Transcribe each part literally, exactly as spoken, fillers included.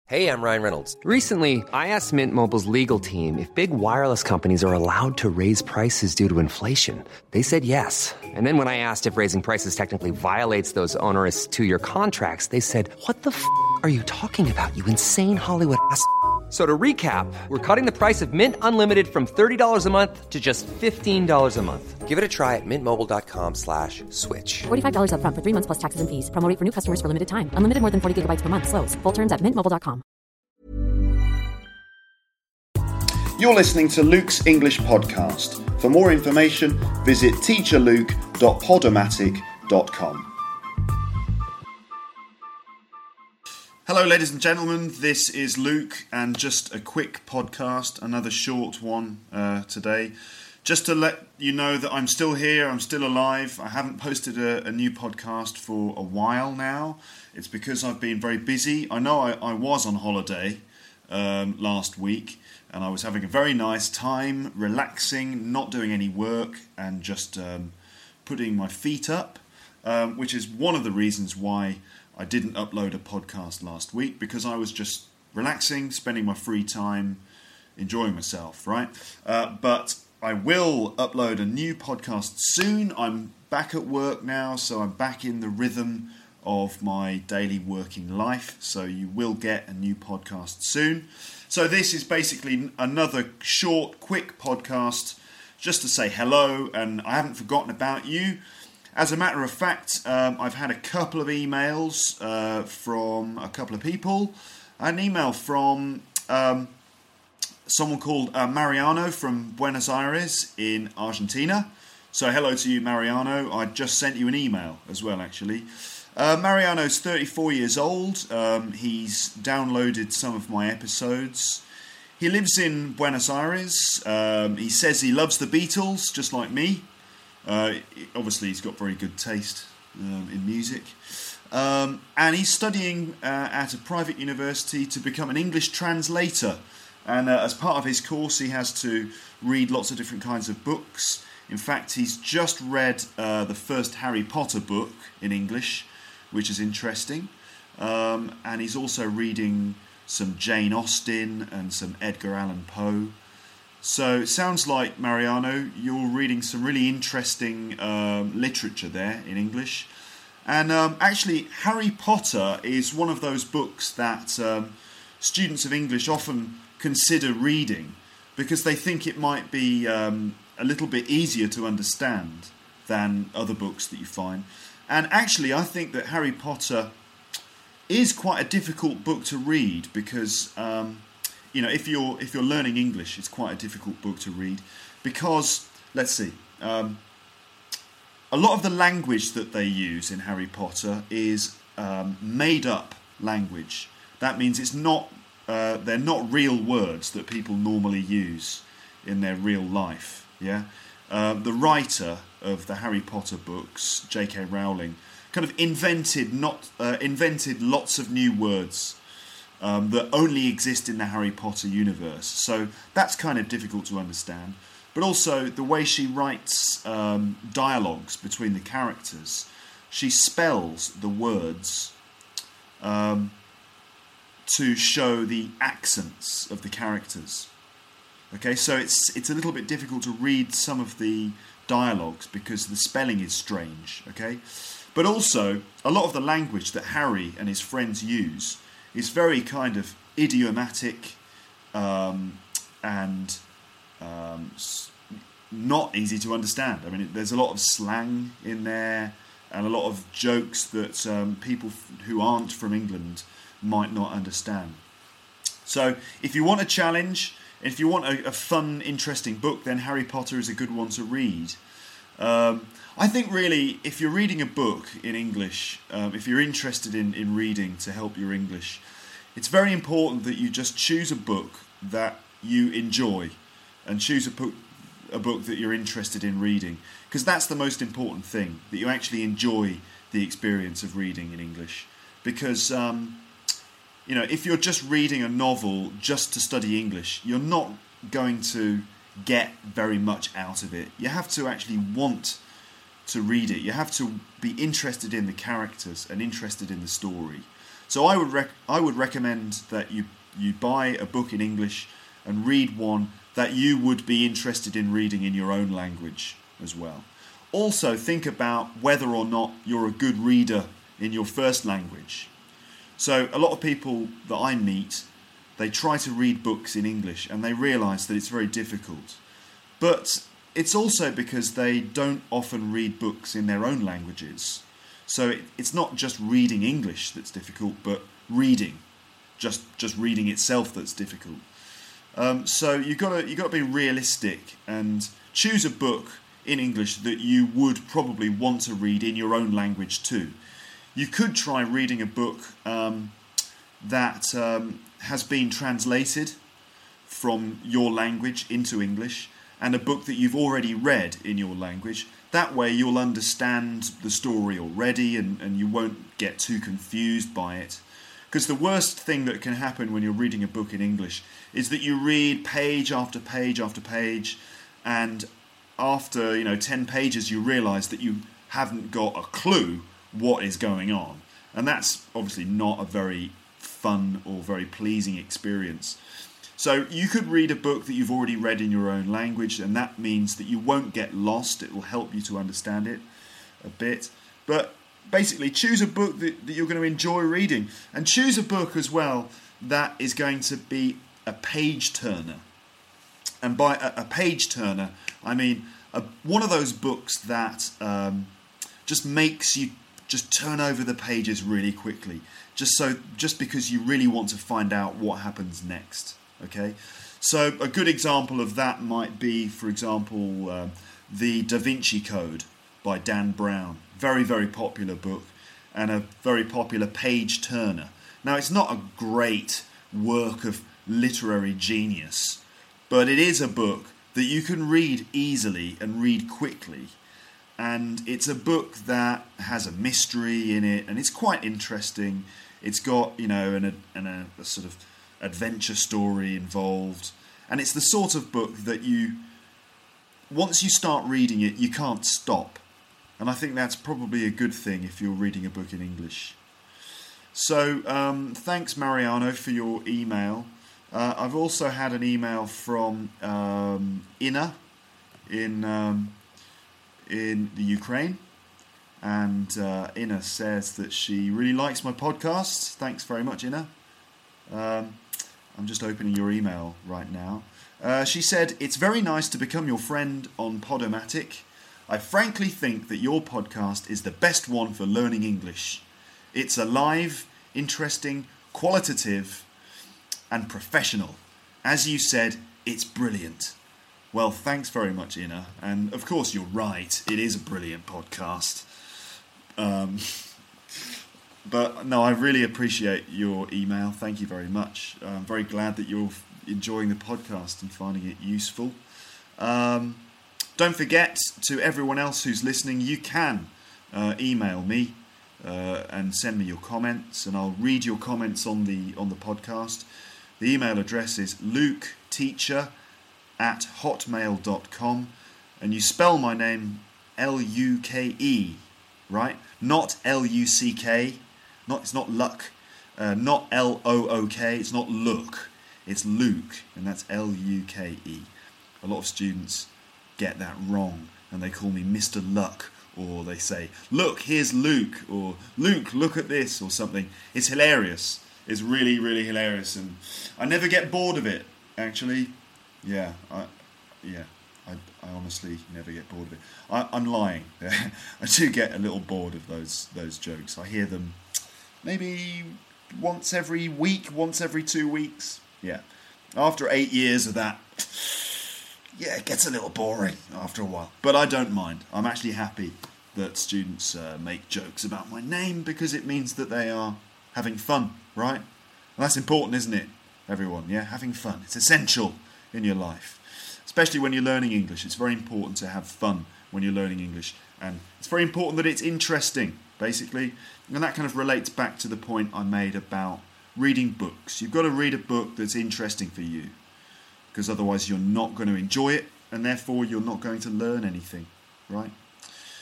Hey, I'm Ryan Reynolds. Recently, I asked Mint Mobile's legal team if big wireless companies are allowed to raise prices due to inflation. They said yes. And then when I asked if raising prices technically violates those onerous two-year contracts, they said, "What the f*** are you talking about, you insane Hollywood ass f- So to recap, we're cutting the price of Mint Unlimited from thirty dollars a month to just fifteen dollars a month. Give it a try at mintmobile.com slash switch. forty-five dollars up front for three months plus taxes and fees. Promo rate for new customers for limited time. Unlimited more than forty gigabytes per month. Slows full terms at mint mobile dot com. You're listening to Luke's English Podcast. For more information, visit teacher luke dot podomatic dot com. Hello, ladies and gentlemen. This is Luke, and just a quick podcast, another short one uh, today. Just to let you know that I'm still here, I'm still alive. I haven't posted a, a new podcast for a while now. It's because I've been very busy. I know I, I was on holiday um, last week, and I was having a very nice time, relaxing, not doing any work, and just um, putting my feet up, um, which is one of the reasons why I didn't upload a podcast last week, because I was just relaxing, spending my free time, enjoying myself, right? Uh, but I will upload a new podcast soon. I'm back at work now, so I'm back in the rhythm of my daily working life, so you will get a new podcast soon. So this is basically another short, quick podcast just to say hello, and I haven't forgotten about you. As a matter of fact, um, I've had a couple of emails uh, from a couple of people. An email from um, someone called uh, Mariano from Buenos Aires in Argentina. So hello to you, Mariano. I just sent you an email as well, actually. Uh, Mariano's thirty-four years old. Um, he's downloaded some of my episodes. He lives in Buenos Aires. Um, he says he loves the Beatles, just like me. Uh, obviously, he's got very good taste um, in music. Um, and he's studying uh, at a private university to become an English translator. And uh, as part of his course, he has to read lots of different kinds of books. In fact, he's just read uh, the first Harry Potter book in English, which is interesting. Um, and he's also reading some Jane Austen and some Edgar Allan Poe. So it sounds like, Mariano, you're reading some really interesting um, literature there in English. And um, actually, Harry Potter is one of those books that um, students of English often consider reading because they think it might be um, a little bit easier to understand than other books that you find. And actually, I think that Harry Potter is quite a difficult book to read because... Um, You know, if you're if you're learning English, it's quite a difficult book to read because, let's see, um, a lot of the language that they use in Harry Potter is um, made-up language. That means it's not uh, they're not real words that people normally use in their real life. Yeah, uh, the writer of the Harry Potter books, J K Rowling, kind of invented not uh, invented lots of new words. Um, that only exist in the Harry Potter universe. So that's kind of difficult to understand. But also the way she writes um, dialogues between the characters. She spells the words um, to show the accents of the characters. Okay, so it's it's a little bit difficult to read some of the dialogues because the spelling is strange. Okay, but also a lot of the language that Harry and his friends use is very kind of idiomatic um, and um, not easy to understand. I mean, it, there's a lot of slang in there and a lot of jokes that um, people f- who aren't from England might not understand. So if you want a challenge, if you want a, a fun, interesting book, then Harry Potter is a good one to read. Um, I think really, if you're reading a book in English, um, if you're interested in, in reading to help your English, it's very important that you just choose a book that you enjoy and choose a book, a book that you're interested in reading, because that's the most important thing, that you actually enjoy the experience of reading in English. Because, um, you know, if you're just reading a novel just to study English, you're not going to get very much out of it. You have to actually want to read it. You have to be interested in the characters and interested in the story. So I would rec- I would recommend that you you buy a book in English and read one that you would be interested in reading in your own language as well. Also, think about whether or not you're a good reader in your first language. So a lot of people that I meet, they try to read books in English and they realise that it's very difficult. But it's also because they don't often read books in their own languages. So it, it's not just reading English that's difficult, but reading, just just reading itself that's difficult. Um, so you've got to you've got to be realistic and choose a book in English that you would probably want to read in your own language too. You could try reading a book um, that um, has been translated from your language into English, and a book that you've already read in your language. That way you'll understand the story already and, and you won't get too confused by it. Because the worst thing that can happen when you're reading a book in English is that you read page after page after page, and after, you know, ten pages you realise that you haven't got a clue what is going on. And that's obviously not a very fun or very pleasing experience. So you could read a book that you've already read in your own language, and that means that you won't get lost. It will help you to understand it a bit. But basically, choose a book that, that you're going to enjoy reading. And choose a book as well that is going to be a page turner. And by a, a page turner, I mean a, one of those books that um, just makes you just turn over the pages really quickly. Just so, just because you really want to find out what happens next. Okay, so a good example of that might be, for example, uh, The Da Vinci Code by Dan Brown. Very, very popular book and a very popular page turner. Now, it's not a great work of literary genius, but it is a book that you can read easily and read quickly. And it's a book that has a mystery in it, and it's quite interesting. It's got, you know, an, an, a, a sort of adventure story involved, and it's the sort of book that you, once you start reading it, you can't stop. And I think that's probably a good thing if you're reading a book in English. So um, thanks, Mariano, for your email. Uh, I've also had an email from um, Ina in um, in the Ukraine, and uh, Ina says that she really likes my podcasts. Thanks very much, Ina. Um, I'm just opening your email right now. Uh, she said, "It's very nice to become your friend on Podomatic. I frankly think that your podcast is the best one for learning English. It's alive, interesting, qualitative, and professional. As you said, it's brilliant." Well, thanks very much, Ina. And of course, you're right. It is a brilliant podcast. Um... But no, I really appreciate your email. Thank you very much. I'm very glad that you're enjoying the podcast and finding it useful. Um, don't forget, to everyone else who's listening, you can uh, email me uh, and send me your comments, and I'll read your comments on the on the podcast. The email address is luketeacher at hotmail dot com, and you spell my name L U K E, right? Not L U C K. Not, it's not Luck, uh, not L O O K, it's not Look, it's Luke, and that's L U K E. A lot of students get that wrong, and they call me Mister Luck, or they say, "Look, here's Luke," or "Luke, look at this," or something. It's hilarious. It's really, really hilarious, and I never get bored of it, actually. Yeah, I, yeah, I, I honestly never get bored of it. I, I'm lying. I do get a little bored of those those jokes. I hear them maybe once every week, once every two weeks. Yeah. After eight years of that, yeah, it gets a little boring after a while. But I don't mind. I'm actually happy that students uh, make jokes about my name, because it means that they are having fun, right? And that's important, isn't it, everyone? Yeah, having fun. It's essential in your life. Especially when you're learning English. It's very important to have fun when you're learning English. And it's very important that it's interesting, basically. And that kind of relates back to the point I made about reading books. You've got to read a book that's interesting for you, because otherwise you're not going to enjoy it, and therefore you're not going to learn anything, right?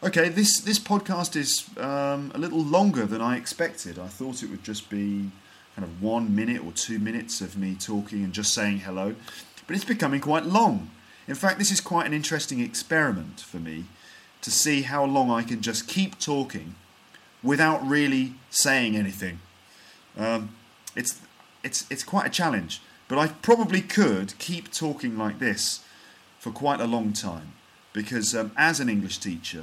Okay, this, this podcast is um, a little longer than I expected. I thought it would just be kind of one minute or two minutes of me talking and just saying hello. But it's becoming quite long. In fact, this is quite an interesting experiment for me to see how long I can just keep talking without really saying anything. Um, it's it's it's quite a challenge, but I probably could keep talking like this for quite a long time, because um, as an English teacher,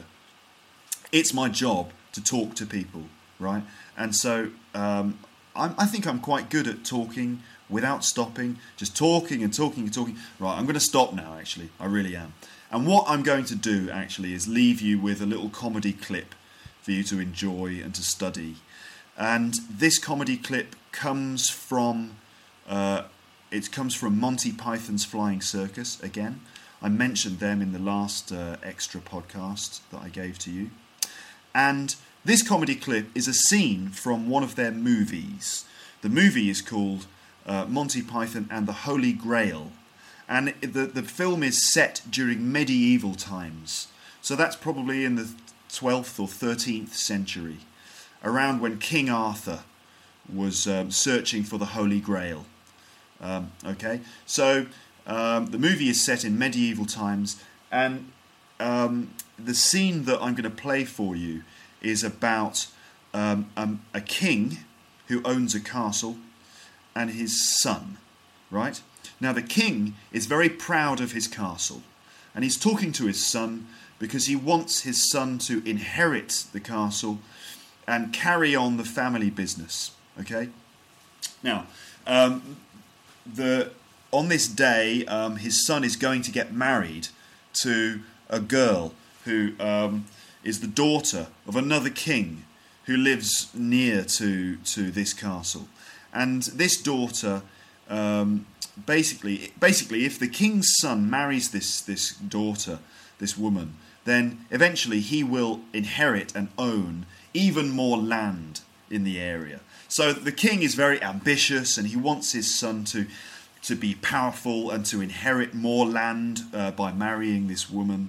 it's my job to talk to people, right? And so um, I'm, I think I'm quite good at talking without stopping, just talking and talking and talking. Right, I'm going to stop now, actually. I really am. And what I'm going to do, actually, is leave you with a little comedy clip for you to enjoy and to study. And this comedy clip comes from, uh, it comes from Monty Python's Flying Circus, again. I mentioned them in the last uh, extra podcast that I gave to you. And this comedy clip is a scene from one of their movies. The movie is called uh, Monty Python and the Holy Grail. And the, the film is set during medieval times. So that's probably in the twelfth or thirteenth century, around when King Arthur was um, searching for the Holy Grail. Um, okay, so um, the movie is set in medieval times, and um, the scene that I'm going to play for you is about um, um, a king who owns a castle and his son, right? Now the king is very proud of his castle, and he's talking to his son because he wants his son to inherit the castle and carry on the family business, okay? Now, um, the on this day, um, his son is going to get married to a girl who um, is the daughter of another king who lives near to, to this castle. And this daughter, um, basically, basically, if the king's son marries this, this daughter, this woman, then eventually he will inherit and own even more land in the area. So the king is very ambitious, and he wants his son to to be powerful and to inherit more land uh, by marrying this woman.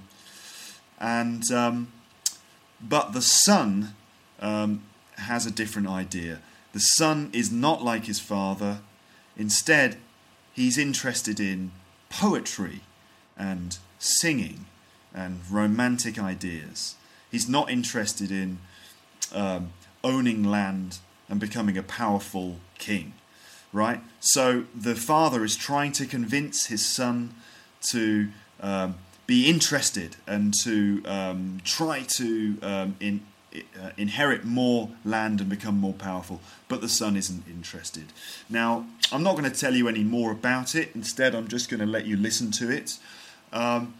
And um, but the son um, has a different idea. The son is not like his father. Instead, he's interested in poetry and singing and romantic ideas. He's not interested in um, owning land and becoming a powerful king, right? So the father is trying to convince his son to um, be interested and to um, try to um, in, uh, inherit more land and become more powerful, but the son isn't interested. Now, I'm not going to tell you any more about it. Instead, I'm just going to let you listen to it. Um,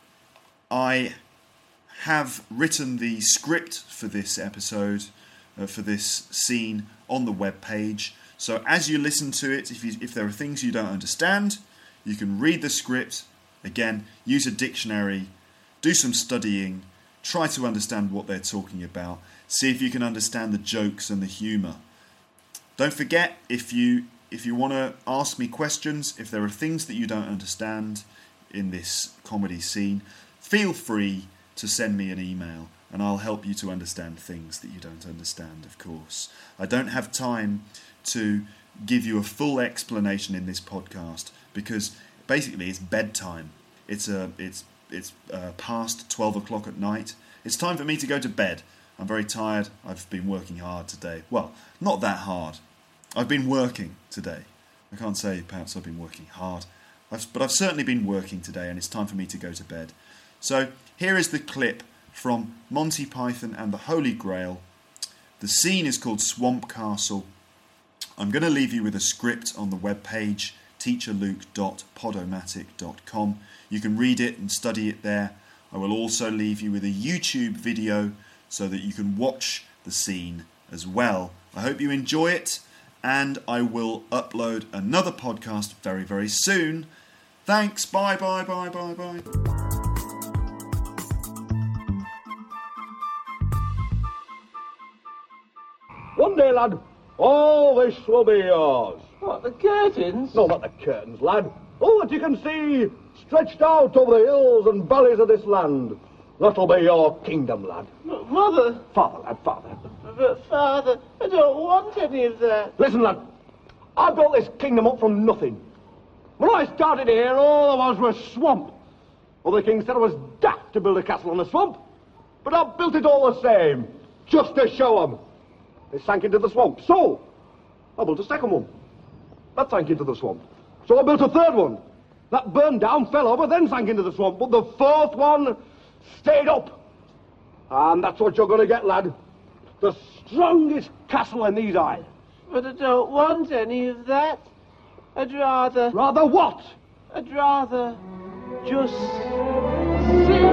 I have written the script for this episode, uh, for this scene, on the web page. So as you listen to it, if, you, if there are things you don't understand, you can read the script. Again, use a dictionary, do some studying, try to understand what they're talking about, see if you can understand the jokes and the humour. Don't forget, if you if you want to ask me questions, if there are things that you don't understand in this comedy scene, feel free to send me an email, and I'll help you to understand things that you don't understand, of course. I don't have time to give you a full explanation in this podcast because basically it's bedtime. It's a it's it's uh, past twelve o'clock at night. It's time for me to go to bed. I'm very tired. I've been working hard today. Well, not that hard. I've been working today. I can't say perhaps I've been working hard, I've, but I've certainly been working today, and it's time for me to go to bed. So here is the clip from Monty Python and the Holy Grail. The scene is called Swamp Castle. I'm going to leave you with a script on the webpage, teacher luke dot podomatic dot com. You can read it and study it there. I will also leave you with a YouTube video so that you can watch the scene as well. I hope you enjoy it, and I will upload another podcast very, very soon. Thanks. Bye, bye, bye, bye, bye. One day, lad, all this will be yours. What, the curtains? No, not the curtains, lad. All that you can see stretched out over the hills and valleys of this land. That'll be your kingdom, lad. M- Mother, Father, lad, father. but Father, I don't want any of that. Listen, lad. I built this kingdom up from nothing. When I started here, all there was was swamp. Well, the king said I was daft to build a castle on a swamp. But I built it all the same, just to show them. They sank into the swamp. So, I built a second one. That sank into the swamp. So I built a third one. That burned down, fell over, then sank into the swamp. But the fourth one stayed up. And that's what you're going to get, lad. The strongest castle in these isles. But I don't want any of that. I'd rather... Rather what? I'd rather just sit.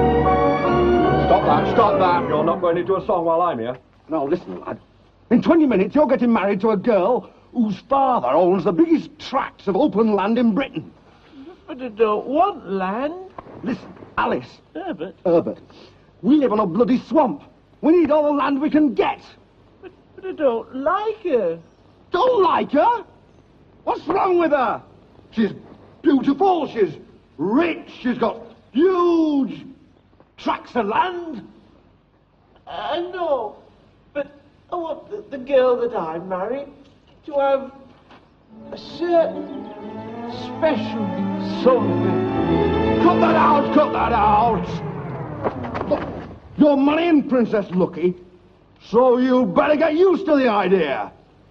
Stop that, stop that. You're not going into a song while I'm here. Now, listen, lad. In twenty minutes, you're getting married to a girl whose father owns the biggest tracts of open land in Britain. But I don't want land. Listen, Alice. Herbert. Herbert. We live on a bloody swamp. We need all the land we can get. But, but I don't like her. Don't like her? What's wrong with her? She's beautiful, she's rich, she's got huge tracts of land. I know, but I want the, the girl that I marry to have a certain special something. Cut that out, cut that out. Look, you're marrying Princess Lucky, so you better get used to the idea.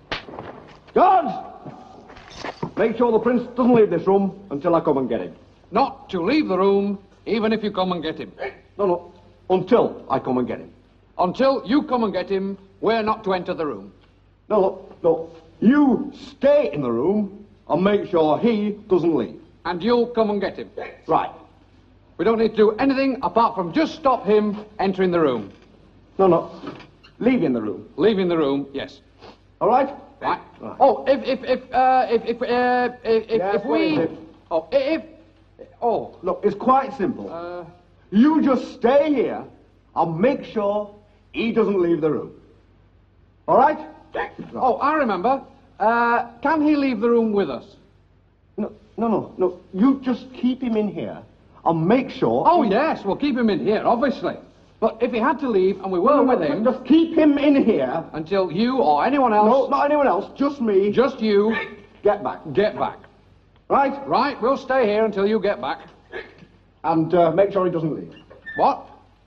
Guards, make sure the prince doesn't leave this room until I come and get him. Not to leave the room, even if you come and get him. No, no, until I come and get him. Until you come and get him, we're not to enter the room. No, no, no. You stay in the room and make sure he doesn't leave. And you'll come and get him. Right. We don't need to do anything apart from just stop him entering the room. No, no. Leaving the room. Leaving the room, yes. All right? Right. Right. Oh, if if if uh, if if uh, if, Yes, if what we is it? oh if oh Look, it's quite simple. uh, You just stay here and make sure he doesn't leave the room. All right? oh I remember. Uh, can he leave the room with us? No, no, no, no. You just keep him in here and make sure... Oh yes, we'll keep him in here, obviously. But if he had to leave and we No, were no, with no, him just keep him in here. until you or anyone else, No, not anyone else, just me. just you, Get back. get back. Right? Right, we'll stay here until you get back. And uh, make sure he doesn't leave. What?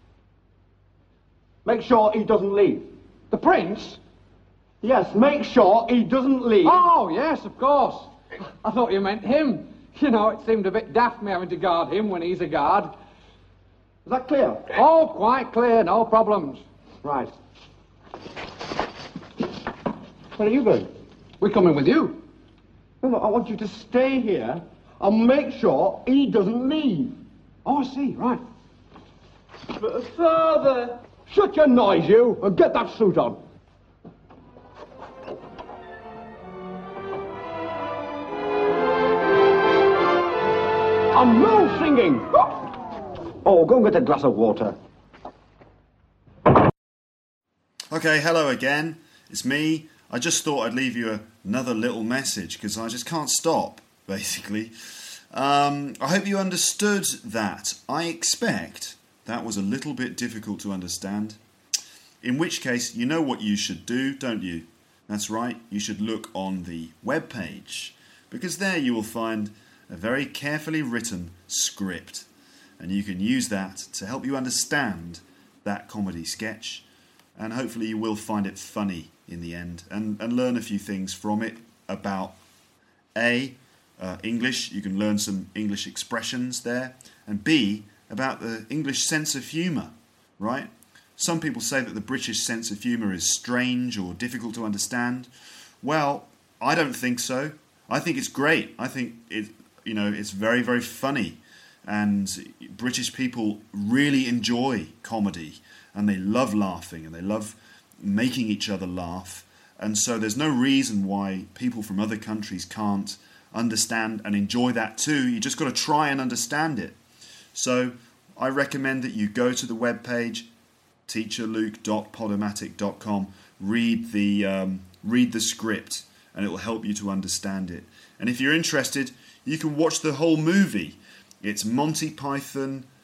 Make sure he doesn't leave. The prince? Yes, make sure he doesn't leave. Oh, yes, of course. I thought you meant him. You know, it seemed a bit daft me having to guard him when he's a guard. Is that clear? Oh, quite clear, no problems. Right. Where are you going? We're coming with you. No, no, I want you to stay here and make sure he doesn't leave. Oh, I see, right. But Father, Shut your noise, you, and get that suit on. And no singing! Oh, go and get a glass of water. Okay, hello again. It's me. I just thought I'd leave you a, another little message because I just can't stop, basically. Um, I hope you understood that. I expect that was a little bit difficult to understand. In which case, you know what you should do, don't you? That's right, you should look on the webpage because there you will find a very carefully written script. And you can use that to help you understand that comedy sketch. And hopefully you will find it funny in the end. And, and learn a few things from it about A, uh, English. You can learn some English expressions there. And B, about the English sense of humour. Right? Some people say that the British sense of humour is strange or difficult to understand. Well, I don't think so. I think it's great. I think it, you know, it's very, very funny. And British people really enjoy comedy and they love laughing and they love making each other laugh. And so there's no reason why people from other countries can't understand and enjoy that too. You just got to try and understand it. So I recommend that you go to the webpage, teacher luke dot podomatic dot com, read the, um, read the script and it will help you to understand it. And if you're interested, you can watch the whole movie. It's Monty Python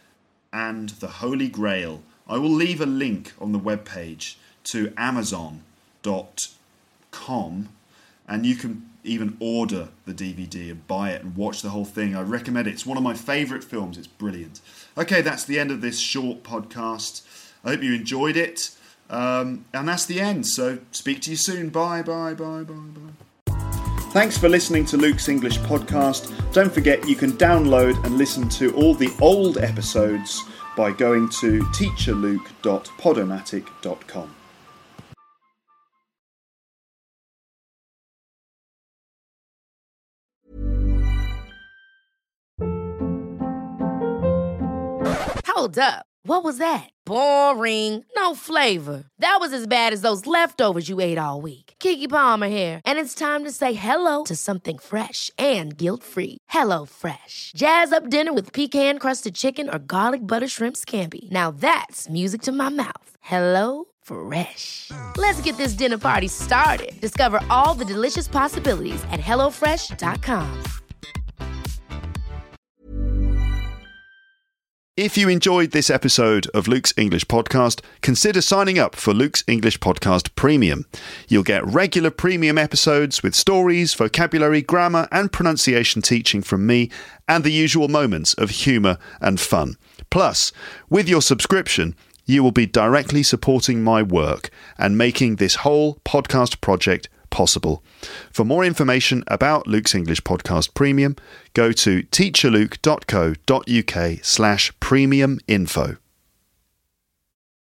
and the Holy Grail. I will leave a link on the webpage to amazon dot com, and you can even order the D V D and buy it and watch the whole thing. I recommend it. It's one of my favourite films. It's brilliant. Okay, that's the end of this short podcast. I hope you enjoyed it. Um, and that's the end. So speak to you soon. Bye, bye, bye, bye, bye. Thanks for listening to Luke's English Podcast. Don't forget you can download and listen to all the old episodes by going to teacher luke dot podomatic dot com. Hold up. What was that? Boring. No flavor. That was as bad as those leftovers you ate all week. Keke Palmer here, and it's time to say hello to something fresh and guilt-free. Hello Fresh. Jazz up dinner with pecan-crusted chicken or garlic butter shrimp scampi. Now that's music to my mouth. Hello Fresh. Let's get this dinner party started. Discover all the delicious possibilities at hello fresh dot com. If you enjoyed this episode of Luke's English Podcast, consider signing up for Luke's English Podcast Premium. You'll get regular premium episodes with stories, vocabulary, grammar and pronunciation teaching from me and the usual moments of humour and fun. Plus, with your subscription, you will be directly supporting my work and making this whole podcast project possible. For more information about Luke's English Podcast Premium, go to teacher luke dot co dot uk slash premium info.